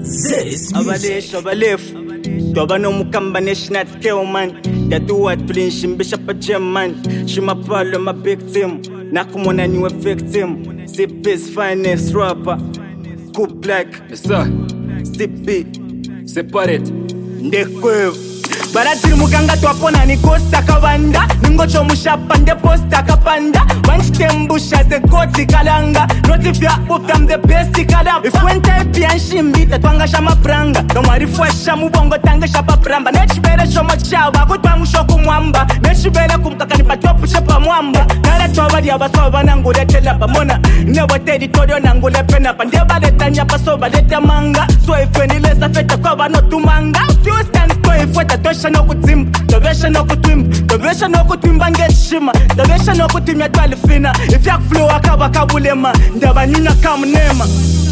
Abalefu Toba no mukamba national scale man. They do what to Bishop a gem man. She my problem, my victim. Nakumona new victim. CP's finest rapper. Cool black. Yes sir. CP. Separate. Ndekwe. Baratiri muganga twapona ni kosta kabanda. Ningocho mushapa nde posta kapanda. Wanchitembusha ze koti kalanga. Notifya ufam the best kalapa. If when type ya nshimita twanga shama pranga. Tomwarifwasha mubongo tanga shapa pramba. Nechibere shoma chawa kutwangu shoku mwamba. Nechibere kumkaka nipatiopu shepa mwamba. Nala twabadi abasoba nangu lete lapa mona. Newa tedi todio nangu lepe napa. Ndeba leta nyapa soba lete manga. So ifeni lesa feta kwa wano tumanga. Few stands to ifweta tosha no kutimba. Tobesha no kutimba. Tobesha no kutimba ngeshima. Tobesha no kutimya twalifina. If yak flow akaba kabulema. Ndaba nyuna kamunema.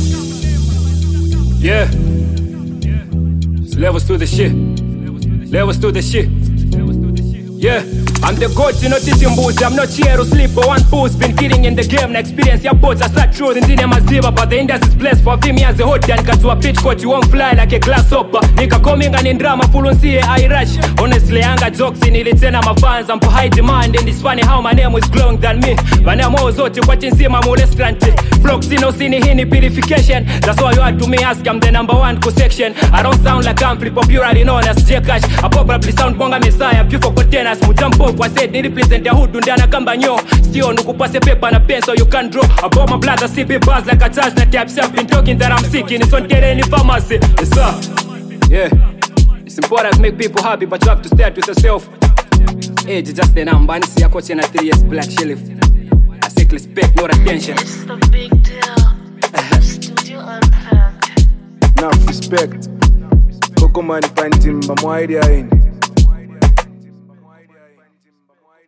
Yeah. So levels to the shit. Levels to the shit. Yeah. I'm the goat, you know, teaching boots. I'm not here to sleep for one boost. Been kidding in the game, na experience your boats. I start truth in the maziva, but the industry's blessed for me as a hot and cause to a pitch coat, you won't fly like a grasshopper. Nika coming and in drama, full on CA, I rush. Honestly, I got jokes in it, my fans. I'm for high demand, and it's funny how my name is glowing than me. But I'm always out, you watching see my molestant. Flux, you know, see any purification. That's why you had to me ask, I'm the #1 co-section. I don't sound like I'm popularly known as J Cash. I probably sound bonga messiah, pure for containers, mujampo. I said, they represent the hood, ndana kamba nyo. Still, nukupase paper na pen so you can draw. I bought my blood, I see bars like a charge that taps. I've been talking that I'm sick, and it's not getting any pharmacy. Yes, sir. Yeah. It's important to make people happy, but you have to start with yourself. Age is just a number, and see a coach in a 3 years black sheriff. I seek respect, not attention. It's the big deal. Studio Unplugged. Enough respect. Coco man painting, but my idea in.